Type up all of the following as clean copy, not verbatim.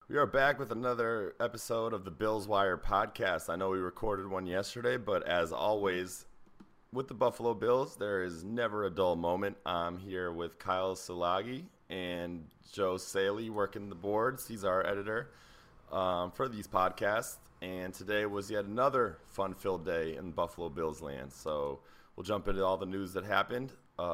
We are back with another episode of the Bills Wire podcast. I know we recorded one yesterday, but as always, with the Buffalo Bills, there is never a dull moment. I'm here with Kyle Salagi and Joe Saley working the boards. He's our editor for these podcasts. And today was yet another fun-filled day in Buffalo Bills land. So we'll jump into all the news that happened.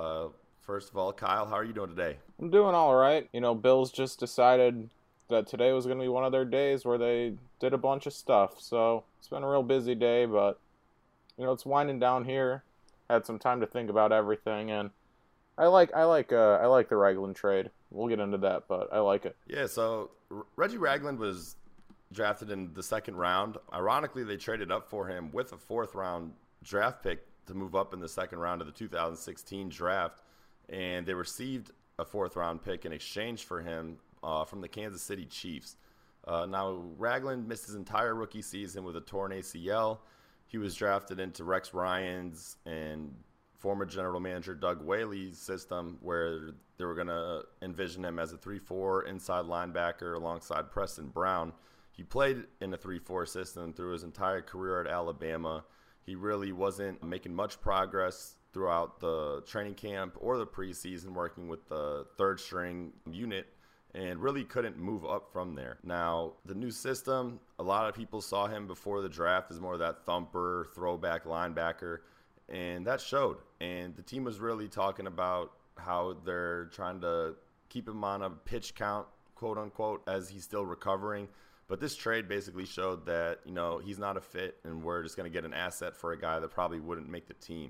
First of all, Kyle, how are you doing today? I'm doing all right. Bills just decided that today was going to be one of their days where they did a bunch of stuff. So it's been a real busy day, but it's winding down here. Had some time to think about everything, and I like the Ragland trade. We'll get into that, but I like it. Yeah. So Reggie Ragland was drafted in the second round. Ironically, they traded up for him with a fourth round draft pick to move up in the second round of the 2016 draft, and they received a fourth round pick in exchange for him from the Kansas City Chiefs. Now, Ragland missed his entire rookie season with a torn ACL. He was drafted into Rex Ryan's and former general manager Doug Whaley's system, where they were going to envision him as a 3-4 inside linebacker alongside Preston Brown. He played in a 3-4 system through his entire career at Alabama. He really wasn't making much progress throughout the training camp or the preseason working with the third string unit, and really couldn't move up from there. Now, the new system, a lot of people saw him before the draft as more of that thumper, throwback linebacker, and that showed. And the team was really talking about how they're trying to keep him on a pitch count, quote unquote, as he's still recovering. But this trade basically showed that, he's not a fit, and we're just going to get an asset for a guy that probably wouldn't make the team.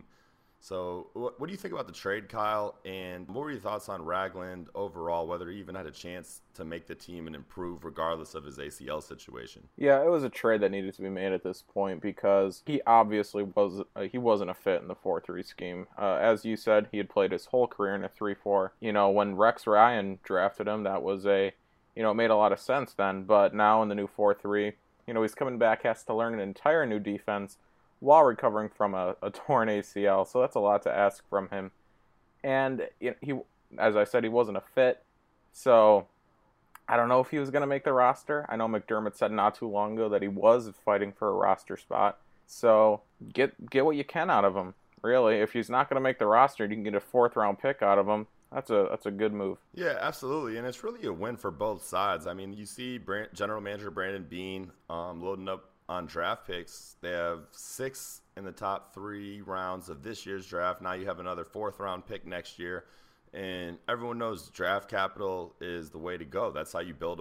So what do you think about the trade, Kyle? And what were your thoughts on Ragland overall, whether he even had a chance to make the team and improve regardless of his ACL situation? Yeah, it was a trade that needed to be made at this point because he obviously wasn't a fit in the 4-3 scheme. As you said, he had played his whole career in a 3-4. When Rex Ryan drafted him, that was it made a lot of sense then. But now in the new 4-3, he's coming back, has to learn an entire new defense while recovering from a torn ACL, so that's a lot to ask from him. And he, as I said, he wasn't a fit, so I don't know if he was going to make the roster. I know McDermott said not too long ago that he was fighting for a roster spot, so get what you can out of him, really. If he's not going to make the roster, you can get a fourth-round pick out of him. That's a good move. Yeah, absolutely, and it's really a win for both sides. I mean, you see General Manager Brandon Beane loading up on draft picks. They have 6 in the top 3 rounds of this year's draft. Now you have another 4th round pick next year, and everyone knows draft capital is the way to go. That's how you build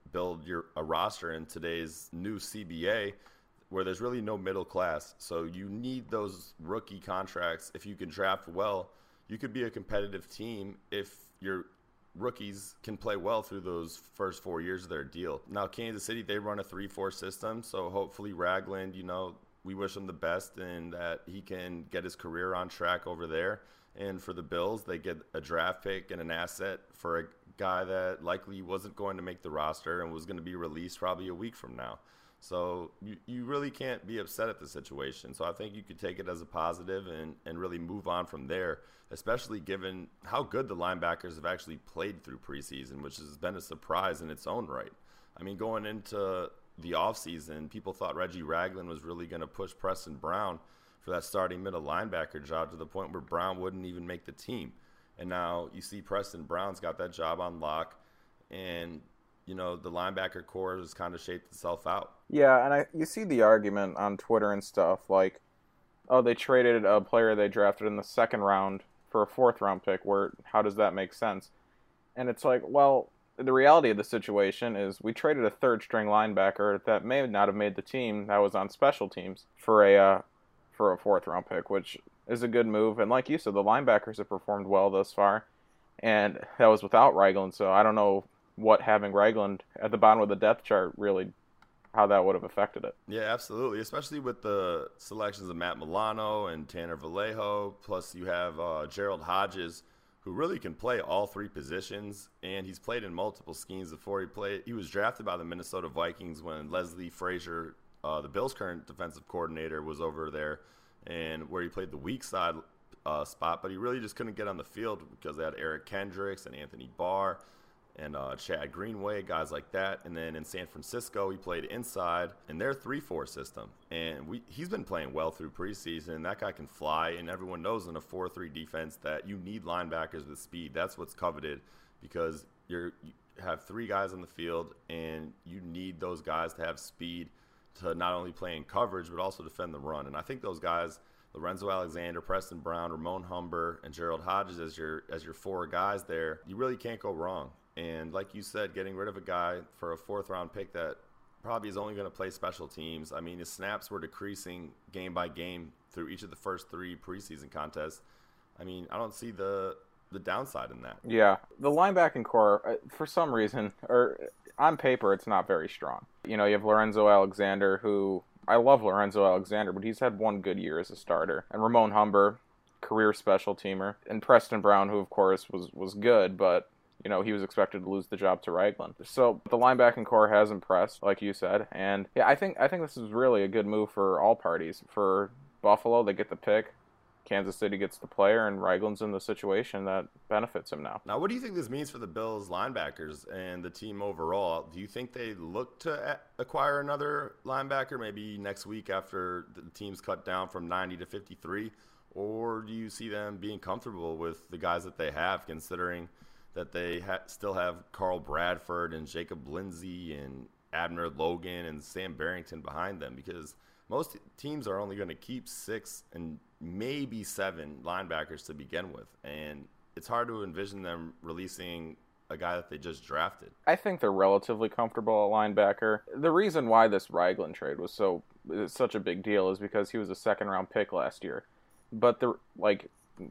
a roster in today's new CBA, where there's really no middle class. So you need those rookie contracts. If you can draft well, you could be a competitive team if you're rookies can play well through those first 4 years of their deal. Now, Kansas City, they run a 3-4 system, so hopefully Ragland, we wish him the best and that he can get his career on track over there. And for the Bills, they get a draft pick and an asset for a guy that likely wasn't going to make the roster and was going to be released probably a week from now. So you really can't be upset at the situation. So I think you could take it as a positive and really move on from there, especially given how good the linebackers have actually played through preseason, which has been a surprise in its own right. I mean, going into the offseason, people thought Reggie Ragland was really going to push Preston Brown for that starting middle linebacker job to the point where Brown wouldn't even make the team. And now you see Preston Brown's got that job on lock, and the linebacker core has kind of shaped itself out. Yeah, and you see the argument on Twitter and stuff, like, oh, they traded a player they drafted in the second round for a 4th round pick, how does that make sense? And it's like, well, the reality of the situation is we traded a third string linebacker that may not have made the team, that was on special teams, for a 4th round pick, which is a good move. And like you said, the linebackers have performed well thus far, and that was without Ragland, so I don't know what having Ragland at the bottom of the depth chart really, how that would have affected it. Yeah, absolutely, especially with the selections of Matt Milano and Tanner Vallejo, plus you have Gerald Hodges, who really can play all 3 positions, and he's played in multiple schemes before. He was drafted by the Minnesota Vikings when Leslie Frazier, the Bills' current defensive coordinator, was over there, and where he played the weak side spot, but he really just couldn't get on the field because they had Eric Kendricks and Anthony Barr. and Chad Greenway, guys like that. And then in San Francisco, he played inside in their 3-4 system. And he's been playing well through preseason. That guy can fly, and everyone knows in a 4-3 defense that you need linebackers with speed. That's what's coveted because you have 3 guys on the field, and you need those guys to have speed to not only play in coverage but also defend the run. And I think those guys, Lorenzo Alexander, Preston Brown, Ramon Humber, and Gerald Hodges as your 4 guys there, you really can't go wrong. And like you said, getting rid of a guy for a 4th-round pick that probably is only going to play special teams. I mean, his snaps were decreasing game by game through each of the first 3 preseason contests. I mean, I don't see the downside in that. Yeah, the linebacking core, for some reason, or on paper, it's not very strong. You know, you have Lorenzo Alexander, who, I love Lorenzo Alexander, but he's had one good year as a starter. And Ramon Humber, career special teamer. And Preston Brown, who, of course, was good, but, you know, he was expected to lose the job to Ragland. So the linebacking core has impressed, like you said. And, yeah, I think this is really a good move for all parties. For Buffalo, they get the pick. Kansas City gets the player, and Ragland's in the situation that benefits him now. Now, what do you think this means for the Bills linebackers and the team overall? Do you think they look to acquire another linebacker maybe next week after the team's cut down from 90 to 53? Or do you see them being comfortable with the guys that they have, considering that they still have Carl Bradford and Jacob Lindsey and Abner Logan and Sam Barrington behind them? Because most teams are only going to keep 6 and maybe 7 linebackers to begin with, and it's hard to envision them releasing a guy that they just drafted. I think they're relatively comfortable at linebacker. The reason why this Ragland trade was such a big deal is because he was a 2nd-round pick last year. But like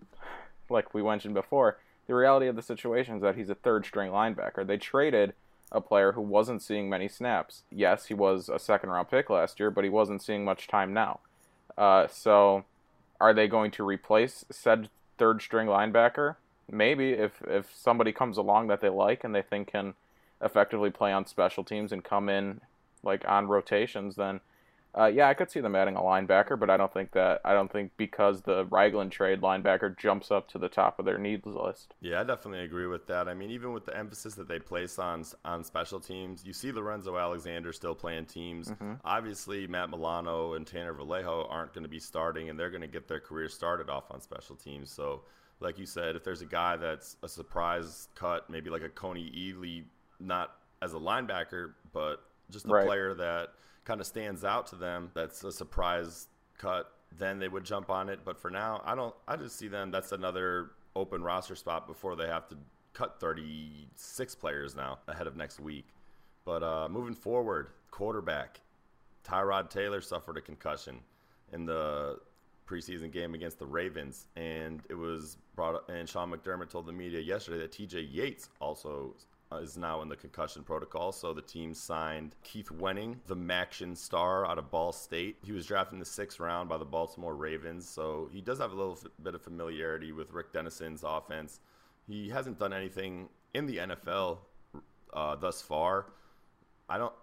we mentioned before, the reality of the situation is that he's a 3rd-string linebacker. They traded a player who wasn't seeing many snaps. Yes, he was a 2nd-round pick last year, but he wasn't seeing much time now. So are they going to replace said 3rd-string linebacker? Maybe, if somebody comes along that they like and they think can effectively play on special teams and come in like on rotations, then yeah, I could see them adding a linebacker, but I don't think because the Ragland trade, linebacker jumps up to the top of their needs list. Yeah, I definitely agree with that. I mean, even with the emphasis that they place on special teams, you see Lorenzo Alexander still playing teams. Mm-hmm. Obviously, Matt Milano and Tanner Vallejo aren't going to be starting, and they're going to get their career started off on special teams. So, like you said, if there's a guy that's a surprise cut, maybe like a Coney Ely, not as a linebacker, but just a player that kind of stands out to them, that's a surprise cut, then they would jump on it. But for now, I just see them, that's another open roster spot before they have to cut 36 players now ahead of next week. But moving forward, quarterback Tyrod Taylor suffered a concussion in the preseason game against the Ravens, and it was brought up, and Sean McDermott told the media yesterday that TJ Yates also is now in the concussion protocol. So the team signed Keith Wenning, the Maction star out of Ball State. He was drafted in the 6th round by the Baltimore Ravens, so he does have a little bit of familiarity with Rick Dennison's offense. He hasn't done anything in the NFL thus far. I don't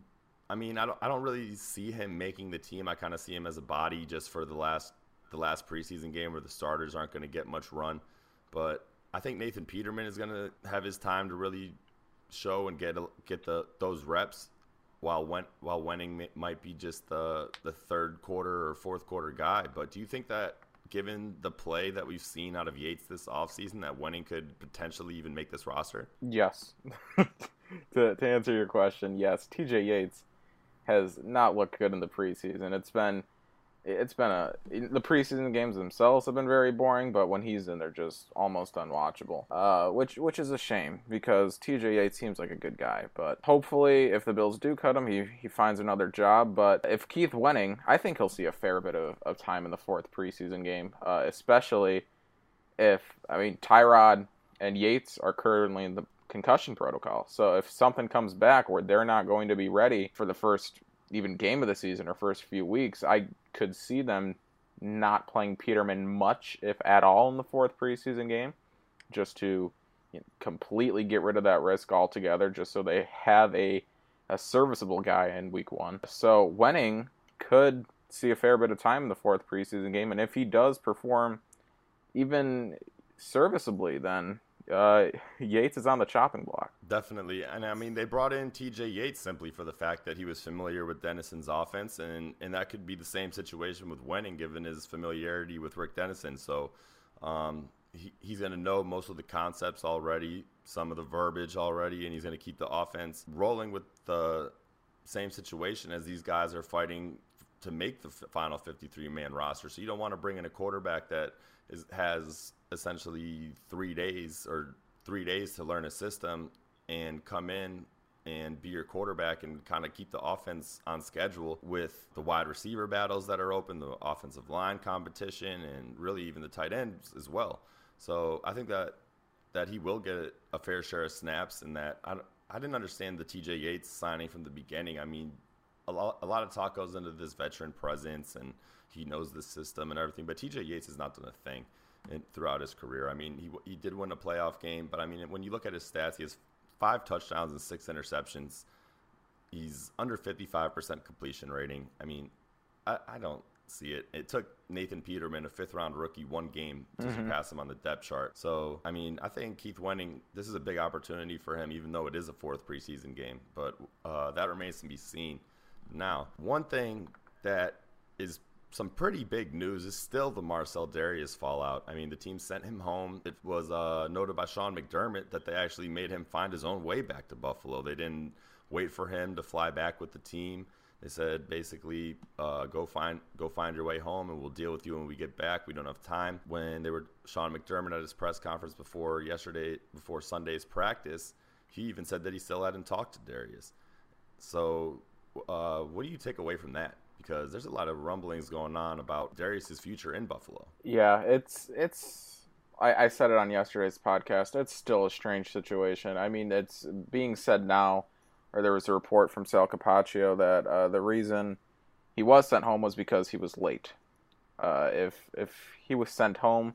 really see him making the team. I kind of see him as a body just for the last preseason game where the starters aren't going to get much run. But I think Nathan Peterman is going to have his time to really show and get those reps, while Wenning might be just the 3rd quarter or 4th quarter guy. But do you think that, given the play that we've seen out of Yates this offseason, that Wenning could potentially even make this roster? Yes. to answer your question, yes. TJ Yates has not looked good in the preseason. The preseason games themselves have been very boring, but when he's in, they're just almost unwatchable. Which is a shame, because TJ Yates seems like a good guy. But hopefully, if the Bills do cut him, he finds another job. But if Keith Wenning, I think he'll see a fair bit of time in the 4th preseason game, especially Tyrod and Yates are currently in the concussion protocol. So if something comes back where they're not going to be ready for the first even game of the season or first few weeks, I could see them not playing Peterman much, if at all, in the 4th preseason game, just to completely get rid of that risk altogether, just so they have a serviceable guy in week 1. So Wenning could see a fair bit of time in the 4th preseason game, and if he does perform even serviceably, then Yates is on the chopping block. Definitely. And I mean, they brought in TJ Yates simply for the fact that he was familiar with Dennison's offense. And that could be the same situation with Wenning, given his familiarity with Rick Dennison. So he's going to know most of the concepts already, some of the verbiage already, and he's going to keep the offense rolling with the same situation as these guys are fighting to make the final 53-man roster. So you don't want to bring in a quarterback that has essentially 3 days to learn a system and come in and be your quarterback and kind of keep the offense on schedule with the wide receiver battles that are open, the offensive line competition, and really even the tight ends as well. So I think that he will get a fair share of snaps, and that I didn't understand the TJ Yates signing from the beginning. I mean, a lot of talk goes into this veteran presence, and he knows the system and everything, but TJ Yates has not done a thing throughout his career. I mean, he did win a playoff game, but I mean, when you look at his stats, he has 5 touchdowns and 6 interceptions. He's under 55% completion rating. I mean, I don't see it. It took Nathan Peterman, a 5th-round rookie, 1 game to surpass him on the depth chart. So, I mean, I think Keith Wenning, this is a big opportunity for him, even though it is a 4th preseason game. But that remains to be seen. Now, one thing that is some pretty big news is still the Marcell Dareus fallout. I mean, the team sent him home. It was noted by Sean McDermott that they actually made him find his own way back to Buffalo. They didn't wait for him to fly back with the team. They said basically, go find your way home, and we'll deal with you when we get back. We don't have time. When they were Sean McDermott at his press conference before Sunday's practice, he even said that he still hadn't talked to Dareus. So, what do you take away from that? Because there's a lot of rumblings going on about Dareus' future in Buffalo. Yeah, I said it on yesterday's podcast. It's still a strange situation. I mean, it's being said now, or there was a report from Sal Capaccio that the reason he was sent home was because he was late. If he was sent home,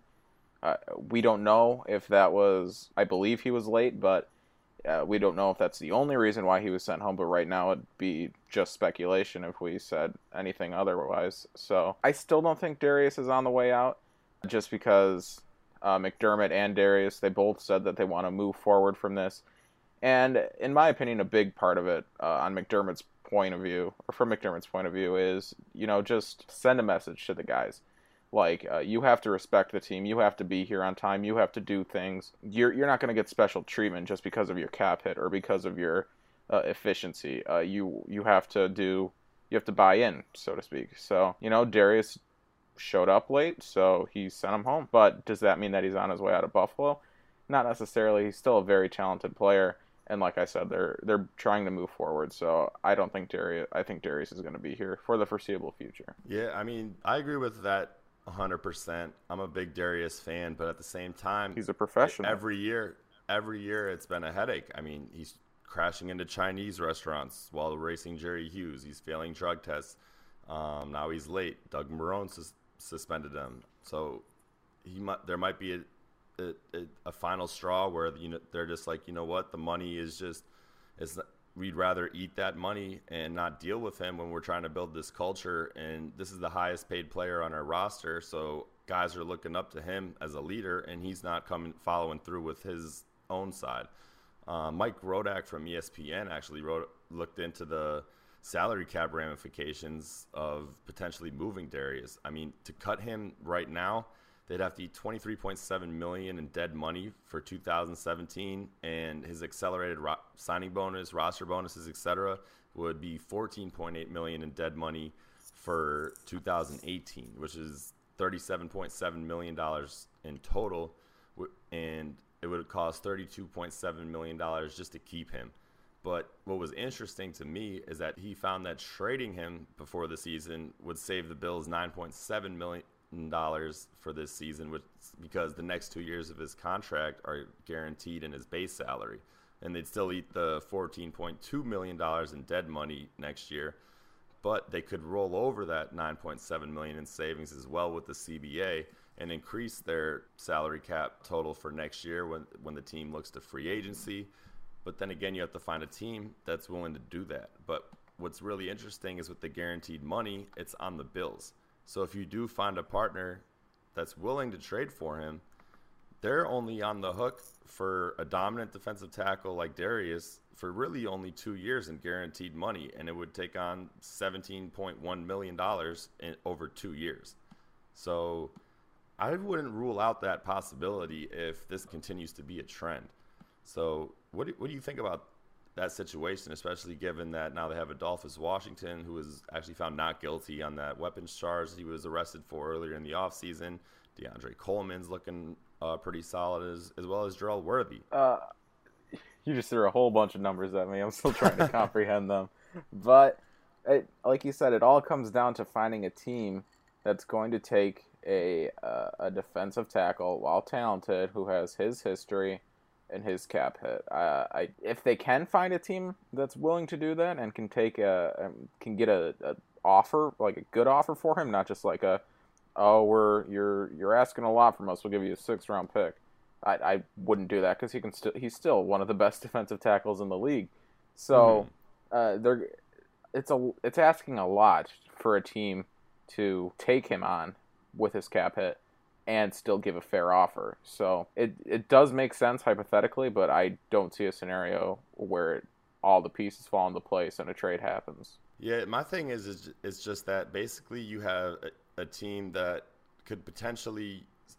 we don't know if that was, I believe he was late, but we don't know if that's the only reason why he was sent home, but right now it'd be just speculation if we said anything otherwise. So I still don't think Dareus is on the way out, just because McDermott and Dareus, they both said that they want to move forward from this. And in my opinion, a big part of it, on McDermott's point of view, or from McDermott's point of view, is, just send a message to the guys. Like, you have to respect the team. You have to be here on time. You have to do things. You're not going to get special treatment just because of your cap hit or because of your efficiency. You have to buy in, so to speak. So, Dareus showed up late, so he sent him home. But does that mean that he's on his way out of Buffalo? Not necessarily. He's still a very talented player. And like I said, they're trying to move forward. So I think Dareus is going to be here for the foreseeable future. Yeah, I mean, I agree with that 100%. I'm a big Dareus fan, but at the same time, he's a professional. Every year it's been a headache. I mean, he's crashing into Chinese restaurants while racing Jerry Hughes. He's failing drug tests. Now he's late. Doug Marrone suspended him. So there might be a final straw where they're just like, you know what, the money is we'd rather eat that money and not deal with him when we're trying to build this culture. And this is the highest paid player on our roster. So guys are looking up to him as a leader, and he's not following through with his own side. Mike Rodak from ESPN actually looked into the salary cap ramifications of potentially moving Dareus. I mean, to cut him right now, they'd have to eat $23.7 million in dead money for 2017, and his accelerated signing bonus, roster bonuses, etc., would be $14.8 million in dead money for 2018, which is $37.7 million in total, and it would cost $32.7 million just to keep him. But what was interesting to me is that he found that trading him before the season would save the Bills $9.7 million for this season, because the next 2 years of his contract are guaranteed in his base salary, and they'd still eat the $14.2 million in dead money next year, but they could roll over that $9.7 million in savings as well with the CBA and increase their salary cap total for next year when the team looks to free agency. But then again, you have to find a team that's willing to do that. But what's really interesting is with the guaranteed money, it's on the Bills. So if you do find a partner that's willing to trade for him, they're only on the hook for a dominant defensive tackle like Darius for really only 2 years in guaranteed money, and it would take on $17.1 million over 2 years. So I wouldn't rule out that possibility if this continues to be a trend. So what do you think about that situation, especially given that now they have Adolphus Washington, who was actually found not guilty on that weapons charge he was arrested for earlier in the offseason. DeAndre Coleman's looking pretty solid, as well as Jarrell Worthy. You just threw a whole bunch of numbers at me. I'm still trying to comprehend them. But like you said, it all comes down to finding a team that's going to take a defensive tackle, while talented, who has his history and his cap hit. If they can find a team that's willing to do that and can take can get a offer, like a good offer for him, not just like you're asking a lot from us, we'll give you a 6th-round pick. I wouldn't do that because he's still one of the best defensive tackles in the league. So it's asking a lot for a team to take him on with his cap hit and still give a fair offer. So it does make sense hypothetically, but I don't see a scenario where all the pieces fall into place and a trade happens. Yeah, my thing is just that basically you have a team that could potentially,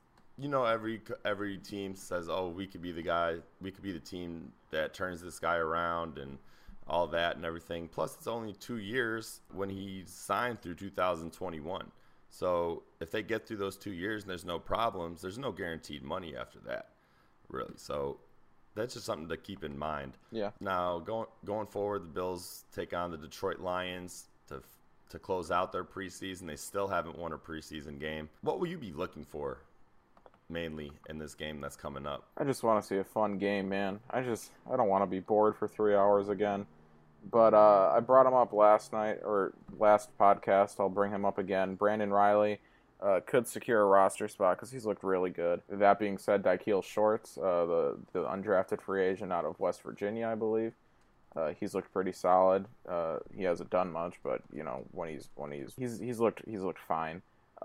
every team says, oh, we could be the team that turns this guy around and all that and everything. Plus, it's only 2 years when he signed through 2021. So if they get through those 2 years and there's no problems, there's no guaranteed money after that, really. So that's just something to keep in mind. Yeah. Now, going forward, the Bills take on the Detroit Lions to close out their preseason. They still haven't won a preseason game. What will you be looking for mainly in this game that's coming up? I just want to see a fun game, man. I don't want to be bored for 3 hours again. But I brought him up last night, or last podcast. I'll bring him up again. Brandon Riley could secure a roster spot because he's looked really good. That being said, Daikiel Shorts, the undrafted free agent out of West Virginia, I believe, he's looked pretty solid. He hasn't done much, but when he's looked fine.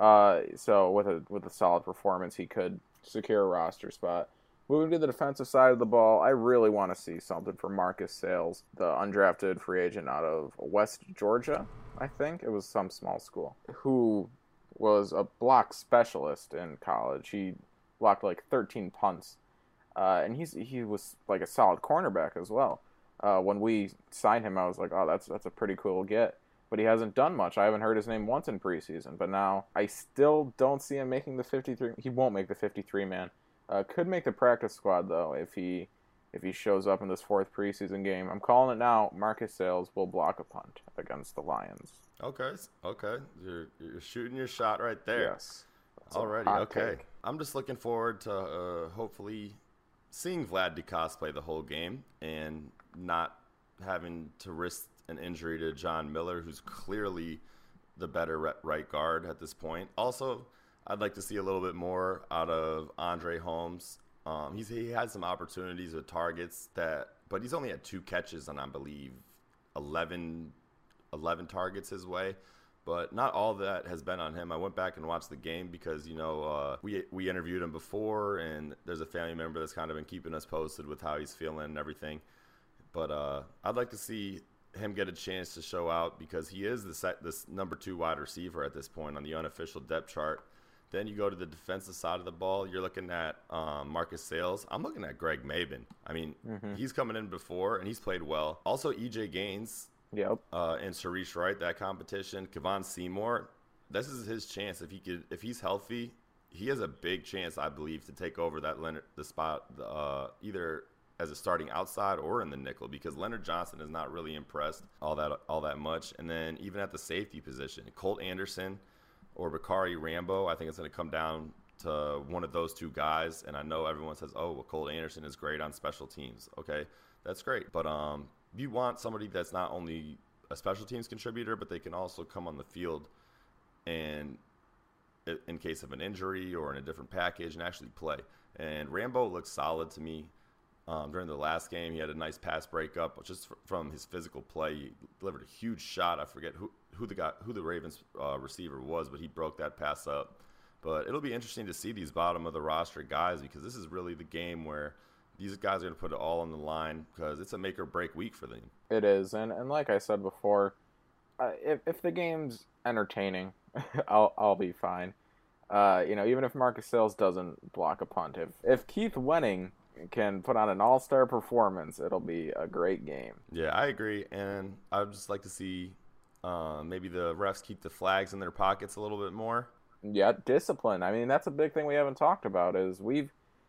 So with a solid performance, he could secure a roster spot. Moving to the defensive side of the ball, I really want to see something from Marcus Sales, the undrafted free agent out of West Georgia, I think. It was some small school, who was a block specialist in college. He blocked like 13 punts, and he was like a solid cornerback as well. When we signed him, I was like, oh, that's a pretty cool get. But he hasn't done much. I haven't heard his name once in preseason. But now I still don't see him making the 53. He won't make the 53-man. Could make the practice squad, though, if he shows up in this 4th preseason game. I'm calling it now. Marcus Sales will block a punt against the Lions. Okay. You're shooting your shot right there. Yes. Alrighty, okay. Take. I'm just looking forward to hopefully seeing Vlad Ducasse play the whole game and not having to risk an injury to John Miller, who's clearly the better right guard at this point. Also, I'd like to see a little bit more out of Andre Holmes. He had some opportunities with targets but he's only had 2 catches on, I believe, 11 targets his way. But not all that has been on him. I went back and watched the game because, we interviewed him before, and there's a family member that's kind of been keeping us posted with how he's feeling and everything. But I'd like to see him get a chance to show out because he is this number 2 wide receiver at this point on the unofficial depth chart. Then you go to the defensive side of the ball. You're looking at Marcus Sales. I'm looking at Greg Maben. I mean, he's coming in before, and he's played well. Also, E.J. Gaines. Yep. And Sharice Wright, that competition. Kevon Seymour. This is his chance. If he's healthy, he has a big chance, I believe, to take over the spot either as a starting outside or in the nickel, because Leonard Johnson has not really impressed all that much. And then even at the safety position, Colt Anderson or Bakari Rambo, I think it's going to come down to one of those 2 guys. And I know everyone says, oh, well, Colt Anderson is great on special teams. Okay, that's great. But you want somebody that's not only a special teams contributor, but they can also come on the field and in case of an injury or in a different package and actually play. And Rambo looks solid to me. During the last game, he had a nice pass breakup just from his physical play. He delivered a huge shot. I forget who the Ravens receiver was, but he broke that pass up But it'll be interesting to see these bottom of the roster guys, because this is really the game where these guys are going to put it all on the line, because it's a make or break week for them. It is, and like I said before, if the game's entertaining, I'll be fine. Even if Marcus Sales doesn't block a punt, if Keith Wenning can put on an all-star performance, it'll be a great game. Yeah, I agree, and I'd just like to see maybe the refs keep the flags in their pockets a little bit more. Yeah, discipline. I mean, that's a big thing we haven't talked about. Is we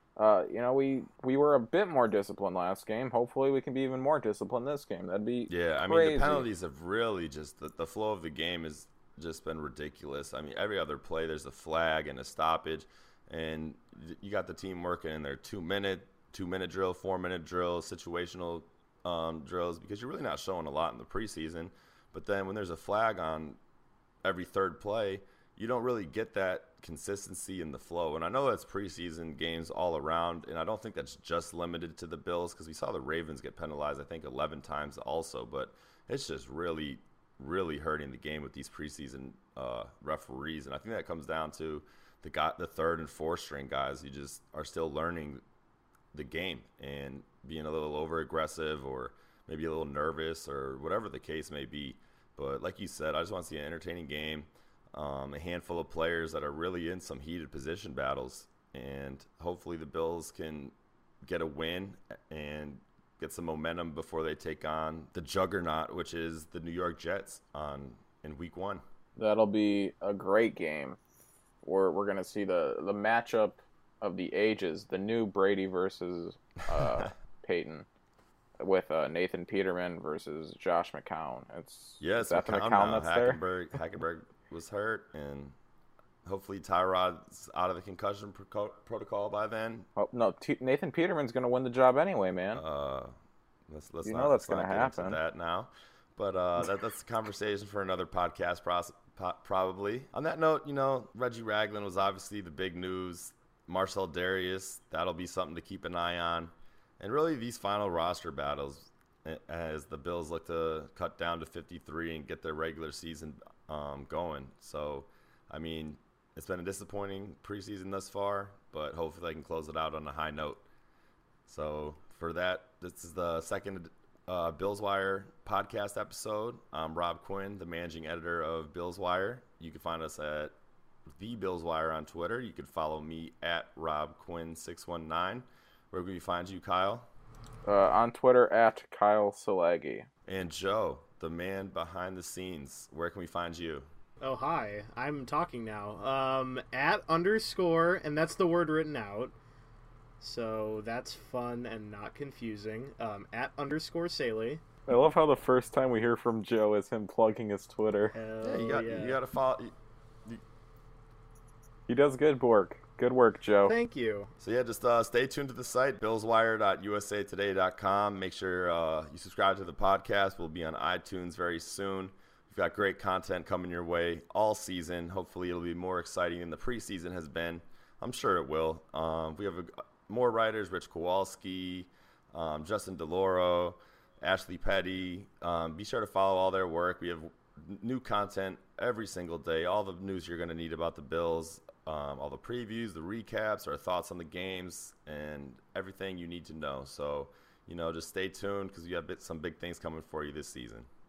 were a bit more disciplined last game. Hopefully, we can be even more disciplined this game. That'd be crazy. I mean, the penalties have really just the flow of the game has just been ridiculous. I mean, every other play there's a flag and a stoppage, and you got the team working in their 2-minute drill, 4-minute drill, situational drills, because you're really not showing a lot in the preseason. But then when there's a flag on every third play, you don't really get that consistency in the flow. And I know that's preseason games all around, and I don't think that's just limited to the Bills, because we saw the Ravens get penalized, I think, 11 times also. But it's just really, really hurting the game with these preseason referees. And I think that comes down to the third and fourth string guys who just are still learning the game and being a little over aggressive, or maybe a little nervous, or whatever the case may be. But like you said, I just want to see an entertaining game, a handful of players that are really in some heated position battles, and hopefully the Bills can get a win and get some momentum before they take on the juggernaut, which is the New York Jets in Week 1. That'll be a great game. We're going to see the matchup of the ages, the new Brady versus Peyton, with Nathan Peterman versus Josh McCown. Yes, the McCown that's Hackenberg was hurt, and hopefully Tyrod's out of the concussion protocol by then. Oh no, Nathan Peterman's going to win the job anyway, man. Let's that's going to happen. Into that now, but that's a conversation for another podcast, probably. On that note, Reggie Ragland was obviously the big news. Marcel Darius, that'll be something to keep an eye on. And really these final roster battles, as the Bills look to cut down to 53 and get their regular season going. So, I mean, it's been a disappointing preseason thus far, but hopefully they can close it out on a high note. So for that, this is the second Bills Wire podcast episode. I'm Rob Quinn, the managing editor of Bills Wire. You can find us at The Bills Wire on Twitter. You can follow me at RobQuinn619. Where can we find you, Kyle? On Twitter at Kyle Salagi. And Joe, the man behind the scenes. Where can we find you? Oh, hi. I'm talking now. At _ and that's the word written out. So that's fun and not confusing. At _ Saley. I love how the first time we hear from Joe is him plugging his Twitter. You got to follow. He does good work. Good work, Joe. Thank you. So yeah, just stay tuned to the site, billswire.usatoday.com. Make sure you subscribe to the podcast. We'll be on iTunes very soon. We've got great content coming your way all season. Hopefully it'll be more exciting than the preseason has been. I'm sure it will. We have more writers, Rich Kowalski, Justin DeLauro, Ashley Petty. Be sure to follow all their work. We have new content every single day, all the news you're going to need about the Bills, all the previews, the recaps, our thoughts on the games, and everything you need to know. So, just stay tuned, because we have some big things coming for you this season.